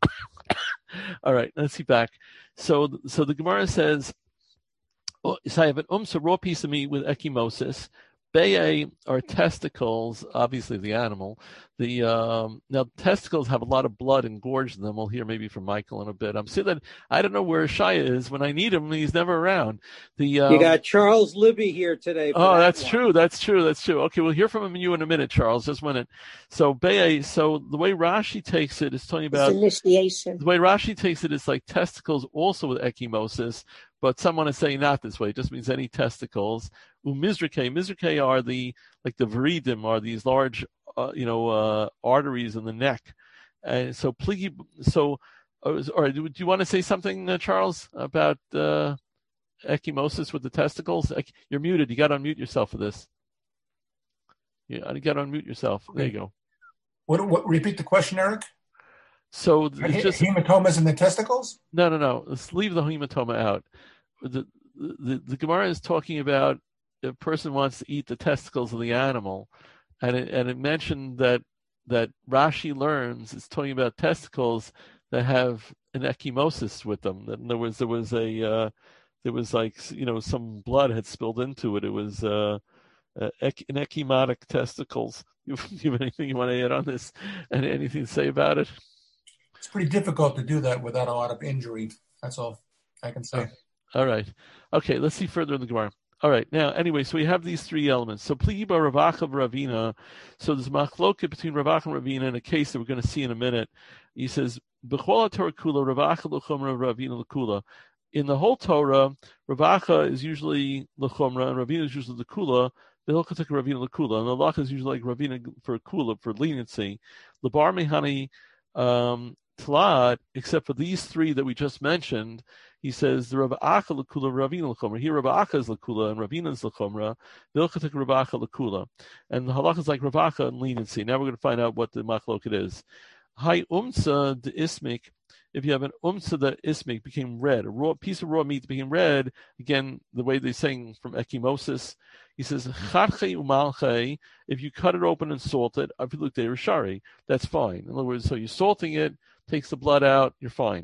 All right, let's see back. So the Gemara says, so I have an raw piece of meat with ecchymosis. Beye are testicles, obviously the animal. Now testicles have a lot of blood engorged in them. We'll hear maybe from Michael in a bit. I'm saying that I don't know where Shaya is. When I need him, he's never around. You got Charles Libby here today. Oh, that's true. That's true. Okay, we'll hear from you in a minute, Charles. Just a minute. So Beye, so the way Rashi takes it is talking about initiation. The way Rashi takes it is like testicles also with ecchymosis. But someone is saying not this way. It just means any testicles. Mizrike are the viridim, are these large, arteries in the neck. And so, all right. Do you want to say something, Charles, about ecchymosis with the testicles? You're muted. You got to unmute yourself for this. Yeah, you got to unmute yourself. Okay. There you go. What? Repeat the question, Eric. So it's just hematomas in the testicles? No. Let's leave the hematoma out. The Gemara is talking about a person wants to eat the testicles of the animal, and it mentioned that Rashi learns it's talking about testicles that have an ecchymosis with them. That there was like some blood had spilled into it. It was an ecchymotic testicles. You have anything you want to add on this? And anything to say about it? It's pretty difficult to do that without a lot of injury. That's all I can say. All right. Okay, let's see further in the Gemara. All right. Now, anyway, so we have these three elements. So, Pliba, Ravacha, Ravina. So there's machloket between Ravacha and Ravina in a case that we're going to see in a minute. He says, B'chol Torah kula, Ravacha l'chumra, Ravina l'kula. in the whole Torah, Rav Acha is usually l'chomra and Ravina is usually the kula. The Hilchot Ravina l'kula, and the Lach is usually like Ravina for kula, for leniency. Lebar mehani tlad, except for these three that we just mentioned, he says the Rav Acha l'kula, Ravina l'chomra. Here Rav Acha is l'kula and Ravina is l'chomra. The Hilchot Rav Acha l'kula, and the halach is like Rav Acha and leniency. Now we're going to find out what the machloket is. Hai umsa de ismik. If you have an umsa that ismik became red, a raw piece of raw meat became red, again, the way they're saying from ekimosis, he says, charche umalche, if you cut it open and salt it, afiluk de rishari, that's fine. In other words, so you're salting it, takes the blood out, you're fine.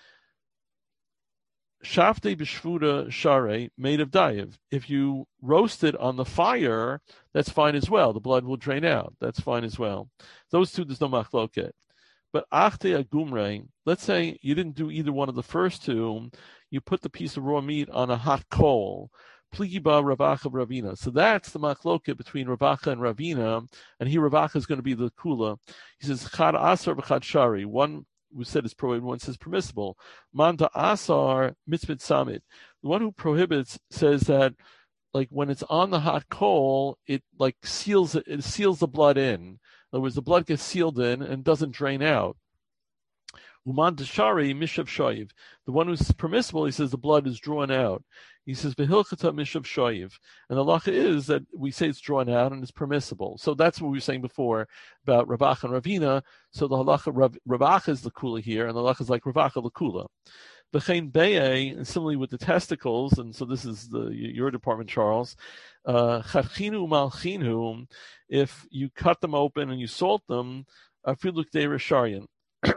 Shafte b'shvuda share, made of dayiv. If you roast it on the fire, that's fine as well. The blood will drain out. That's fine as well. Those two, there's no machloket. But achte agumre, let's say you didn't do either one of the first two, you put the piece of raw meat on a hot coal. Pligiba Rav Acha Ravina. So that's the machloket between Rav Acha and Ravina, and here Rav Acha is going to be the kula. He says chad asar v'chad shari. One who said is prohibited, one says permissible. Manta asar mitzvit samit. The one who prohibits says that, like when it's on the hot coal, it like seals the blood in. In other words, the blood gets sealed in and doesn't drain out. Uman deshari mishav shoyiv. The one who's permissible, he says the blood is drawn out. He says v'hilchata mishav shoyiv, and the halacha is that we say it's drawn out and it's permissible. So that's what we were saying before about Rav Acha and Ravina. So the halacha Rav Acha is the kula here, and the halacha is like Rav Acha the kula. V'chein beye, and similarly with the testicles, and so this is your department, Charles. Chachinu malchinu, if you cut them open and you salt them, afiluk de risharian.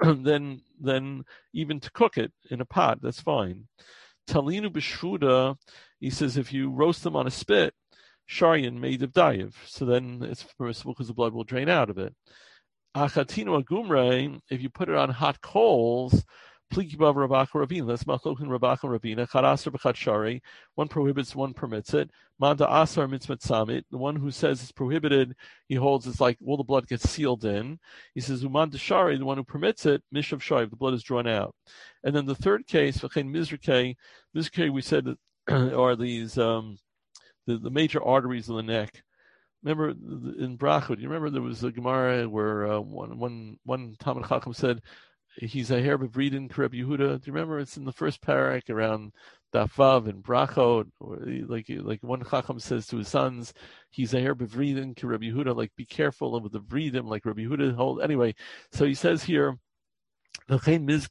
then even to cook it in a pot, that's fine. Talinu b'shvuda, he says if you roast them on a spit, sharian made of dayiv, so then it's permissible because the blood will drain out of it. Achatinu agumre, if you put it on hot coals, plikibav Rav Acha Ravina, that's machlokin Rav Acha Ravina, chad asar b'chad shari, one prohibits, one permits it. Manda asar mitzvot samit, the one who says it's prohibited, he holds it's like all the blood gets sealed in. He says uman deshari, the one who permits it, mishav shoiv, the blood is drawn out. And then the third case, v'chein mizrikei we said are these the major arteries of the neck. Remember in Brachot, you remember there was a Gemara where one Talmid Chacham said, he's a hair bevridin Reb Yehuda. Do you remember? It's in the first parak around Dafav and Brachot. Like one Chacham says to his sons, he's a hair bevridin Reb Yehuda. Like be careful with the vridim, like Reb Yehuda hold. Anyway, so he says here, if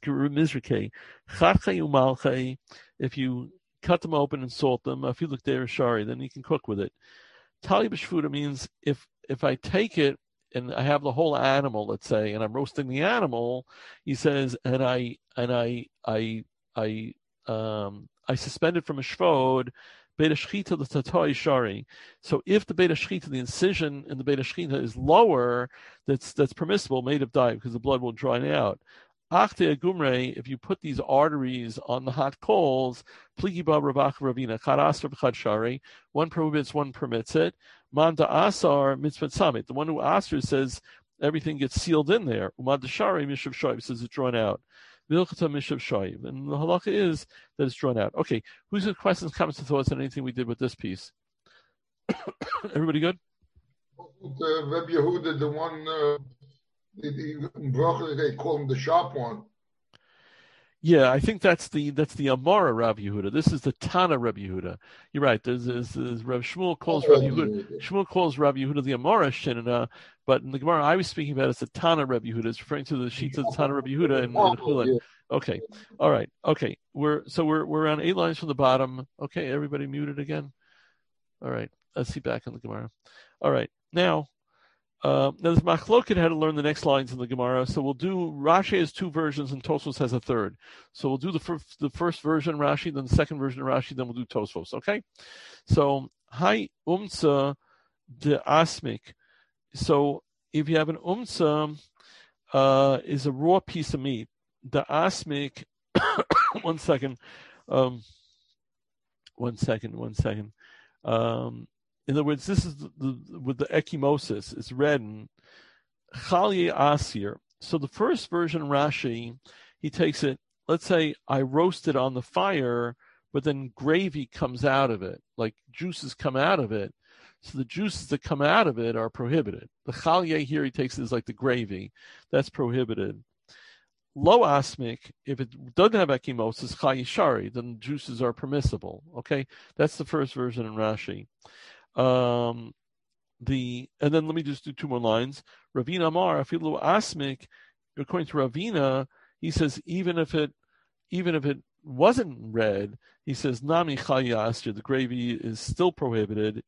you cut them open and salt them, if you look there shari, then you can cook with it. Tali b'shvuda means if I take it and I have the whole animal, let's say, and I'm roasting the animal, he says, and I suspend it from a shvod, Beit HaShchita l'tatoi shari. So if the Beit HaShchita, the incision in the Beit HaShchita is lower, that's permissible, made of dye, because the blood will dry out. Achte agumre, if you put these arteries on the hot coals, pligi ba Rav Acha Ravina, chad asar b'chad shari, one prohibits, one permits it. Manda asar mitzvot samit, the one who asar says everything gets sealed in there. Umad shari mishav shoiv, says it's drawn out. Vilchata mishav shoiv, and the halacha is that it's drawn out. Okay, who's got questions, comments, and thoughts on anything we did with this piece? Everybody good? Reb Yehuda, the one. They call him the sharp one. Yeah, I think that's the Amora Rav Yehuda. This is the Tana Rav Yehuda. You're right. There's Rav Shmuel calls Rav Yehuda. Shmuel calls Rav Yehuda the Amora Shinana, but in the Gemara I was speaking about it's the Tana Rav Yehuda. It's referring to the sheets of the Tana Rav Yehuda in Chulin. Okay, all right. Okay, we're on 8 lines from the bottom. Okay, everybody muted again. All right, let's see back in the Gemara. All right, now there's Machloket how to learn the next lines in the Gemara. So we'll do, Rashi has 2 versions and Tosfos has a third. So we'll do the first version Rashi, then the second version of Rashi, then we'll do Tosfos, okay? So, Hai Umtsa de Asmik. So if you have an Umtsa, is a raw piece of meat. The Asmik, one second. In other words, this is with the ekimosis. It's red and chalye asir. So the first version Rashi, he takes it let's say I roast it on the fire, but then gravy comes out of it, like juices come out of it. So the juices that come out of it are prohibited. The chalye here he takes is like the gravy. That's prohibited. Lo asmik, if it doesn't have ekimosis, chayishari, then the juices are permissible. Okay, that's the first version in Rashi. And then let me just do two more lines. Ravina Amar, afilu asmik, according to Ravina, he says even if it wasn't red, he says nami chayastir, the gravy is still prohibited.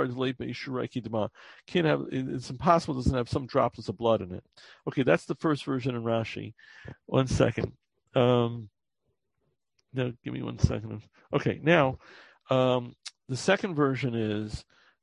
Can't have, it's impossible, it doesn't have some droplets of blood in it. Okay, that's the first version in Rashi. 1 second. No, give me 1 second. Okay, now the second version is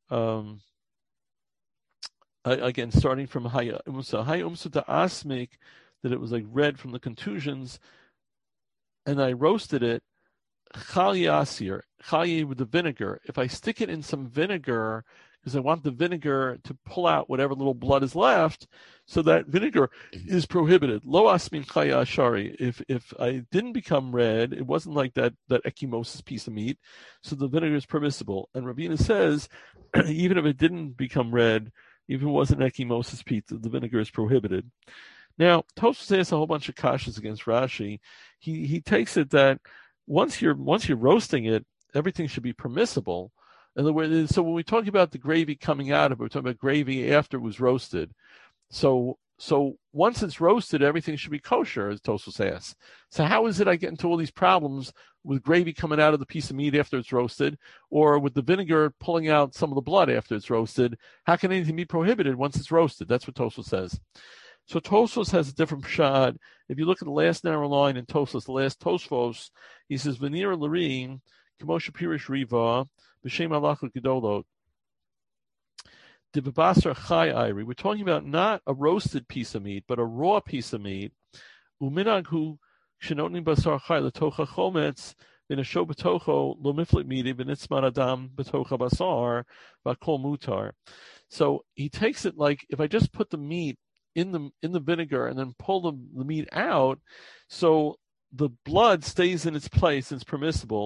again starting from Haya Umsa to Asmik, that it was like red from the contusions, and I roasted it, Chali Asir, Chali with the vinegar. If I stick it in some vinegar, because I want the vinegar to pull out whatever little blood is left, so that vinegar is prohibited. Lo Asmin Chali Ashari. If I didn't become red, it wasn't like that ekimosis piece of meat, so the vinegar is permissible. And Ravina says, even if it didn't become red, even if it wasn't ekimosis piece, the vinegar is prohibited. Now, Tosfos asks a whole bunch of kashas against Rashi. He takes it that once you're roasting it, everything should be permissible. In other words, so when we talk about the gravy coming out of it, we're talking about gravy after it was roasted. So once it's roasted, everything should be kosher, as Tosfos asks. So how is it I get into all these problems with gravy coming out of the piece of meat after it's roasted, or with the vinegar pulling out some of the blood after it's roasted? How can anything be prohibited once it's roasted? That's what Tosfos says. So Tosfos has a different pshad. If you look at the last narrow line in Tosfos, the last Tosfos, he says, V'nir l'rim, k'moshe pirish riva, b'shem halacha gedolot, d'b'basar chai ayri. We're talking about not a roasted piece of meat, but a raw piece of meat. U'minag hu shenotnim basar chai l'tocha chometz, v'nesho b'tocho lo miflik midi, v'nitzman adam b'tocha basar, v'akol mutar. So he takes it like, if I just put the meat in the vinegar and then pull the meat out, so the blood stays in its place and it's permissible.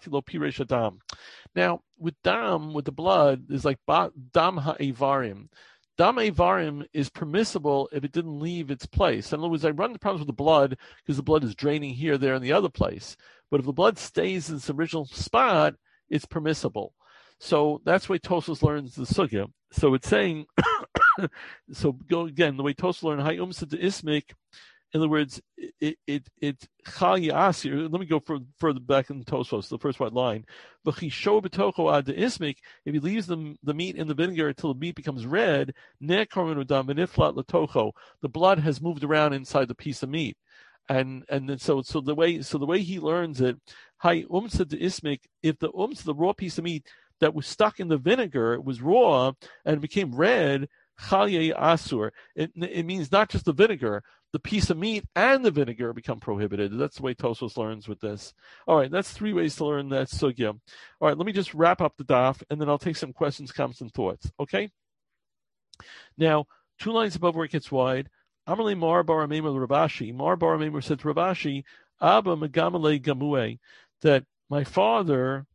Now with dam, with the blood, is like dam ha'evarim. Dam ha'evarim is permissible if it didn't leave its place. In other words, I run the problems with the blood because the blood is draining here, there, and the other place. But if the blood stays in its original spot, it's permissible. So that's why Tosfos learns the sugya. So it's saying, so go again, the way Tosfos learned, Hay Umsa to Ismik, in other words, it Chali Asir. Let me go further back in Tosfos, the first white line. V'chisho b'tocho ad Ismik, if he leaves the meat in the vinegar until the meat becomes red, ne'korban udam v'niflat l'tocho, the blood has moved around inside the piece of meat. And then so the way he learns it, Hay Umsa to Ismik, if the raw piece of meat that was stuck in the vinegar, it was raw and became red, Chalye Asur. It means not just the vinegar, the piece of meat and the vinegar become prohibited. That's the way Tosfos learns with this. All right, that's 3 ways to learn that sugya. All right, let me just wrap up the daf, and then I'll take some questions, comments, and thoughts. Okay? Now, 2 lines above where it gets wide. Amalei Mar Bar Amemar Ravashi. Mar Bar Amemar said to Ravashi, Abba Megamale Gamue, that my father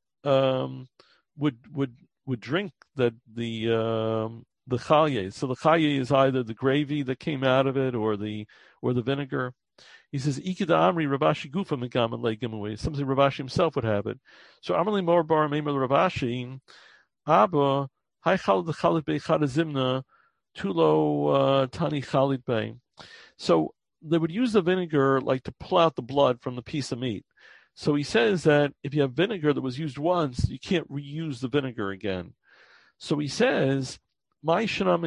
would drink the chalye. So the chalye is either the gravy that came out of it or the vinegar. He says, Ikida Amri Ravashi Gufa Megam and Legamaway. Something Ravashi himself would have it. So Amrli Mor Bar Memel Ravashi, Abba, Hai Khalid the Khalid Bey Khadazimna, Tulo Tani Khalid Bey. So they would use the vinegar like to pull out the blood from the piece of meat. So he says that if you have vinegar that was used once, you can't reuse the vinegar again. So he says, how come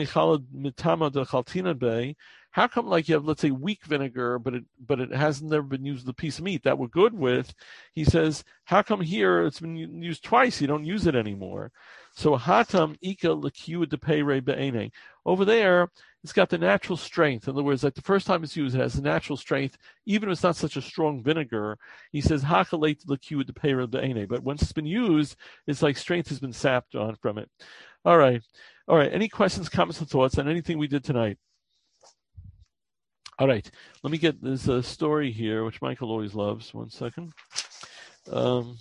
like you have, let's say, weak vinegar, but it hasn't never been used with a piece of meat that we're good with? He says, how come here it's been used twice, you don't use it anymore? So hatam ika l'kiu de peire be'ene. Over there, it's got the natural strength. In other words, like the first time it's used, it has the natural strength, even if it's not such a strong vinegar. He says hakalate l'kiu de peire be'ene. But once it's been used, it's like strength has been sapped on from it. All right. Any questions, comments, and thoughts on anything we did tonight? All right, let me get this story here, which Michael always loves. 1 second. All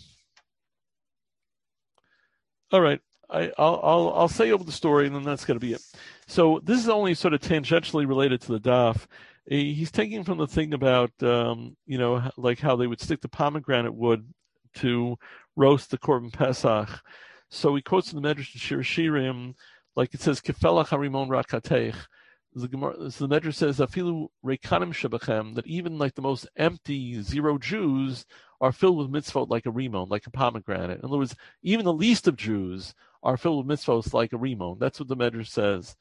right, I'll say over the story, and then that's going to be it. So this is only sort of tangentially related to the daf. He's taking from the thing about like how they would stick the pomegranate wood to roast the korban pesach. So he quotes in the Medrash Shir Shirim, like it says, "Kefelach harimon rakateich." The Medrash says, "Afilu reikanim shebachem," that even like the most empty 0 Jews are filled with mitzvot like a rimon, like a pomegranate. In other words, even the least of Jews are filled with mitzvot like a rimon. That's what the Medrash says.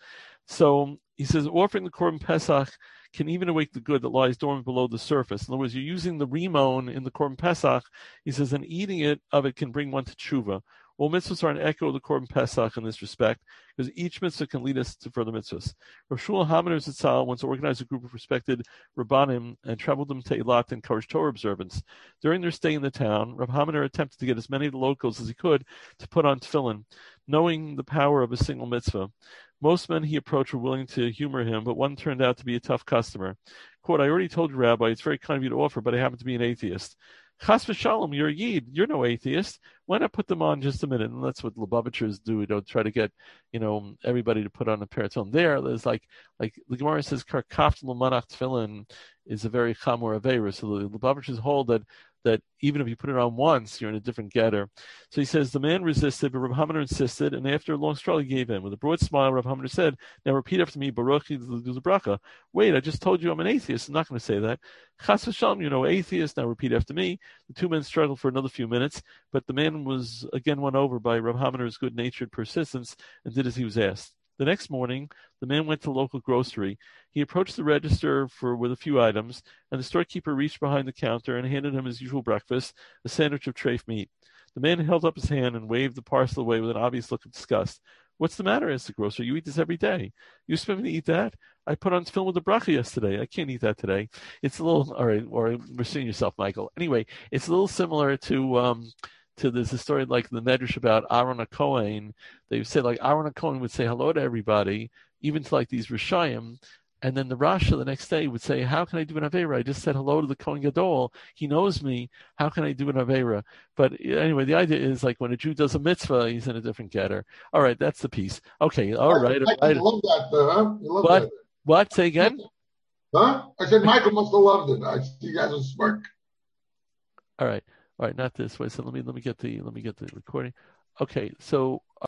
So he says, offering the korban pesach can even awake the good that lies dormant below the surface. In other words, you're using the rimon in the korban pesach. He says, and eating of it can bring one to tshuva. All mitzvahs are an echo of the korban pesach in this respect, because each mitzvah can lead us to further mitzvahs. Rav Shmuel Hamner Zitzal once organized a group of respected Rabbanim and traveled them to Eilat to encourage Torah observance. During their stay in the town, Rav Hamner attempted to get as many of the locals as he could to put on tefillin, knowing the power of a single mitzvah. Most men he approached were willing to humor him, but one turned out to be a tough customer. Quote, "I already told you, Rabbi, it's very kind of you to offer, but I happen to be an atheist." Chas v'shalom, you're a Yid. You're no atheist. Why not put them on just a minute? And that's what Lubavitchers do. Don't try to get, everybody to put on a pair of tefillin. There's like the Gemara says, "Karkaft l'manach tefillin" is a very chamor aveira. So the Lubavitchers hold that even if you put it on once, you're in a different getter. So he says, the man resisted, but Rav Hamner insisted, and after a long struggle, he gave in. With a broad smile, Rav Hamner said, "Now repeat after me, Baruch bracha." "Wait, I just told you I'm an atheist. I'm not going to say that." "Chas v'shalom, atheist. Now repeat after me." The two men struggled for another few minutes, but the man was again won over by Rav Hamner's good-natured persistence and did as he was asked. The next morning, the man went to the local grocery. He approached the register with a few items, and the storekeeper reached behind the counter and handed him his usual breakfast, a sandwich of treif meat. The man held up his hand and waved the parcel away with an obvious look of disgust. "What's the matter?" asked the grocer. "You eat this every day." "You expect me to eat that? I put on tefillin with the bracha yesterday. I can't eat that today." It's a little, all right, or you're seeing yourself, Michael. Anyway, it's a little similar to there's a story like the Medrash about Aaron HaKohen. They would say like Aaron HaKohen would say hello to everybody, even to like these Rishayim, and then the Rasha the next day would say, "How can I do an Aveira? I just said hello to the Kohen Gadol. He knows me. How can I do an Aveira?" But anyway, the idea is like when a Jew does a mitzvah, he's in a different getter. All right, that's the piece. Okay, all right. I love that, huh? You love what? That. What? Say again? Huh? I said Michael must have loved it. I see you guys are smirk. All right, not this way. So let me get the recording. Okay, so.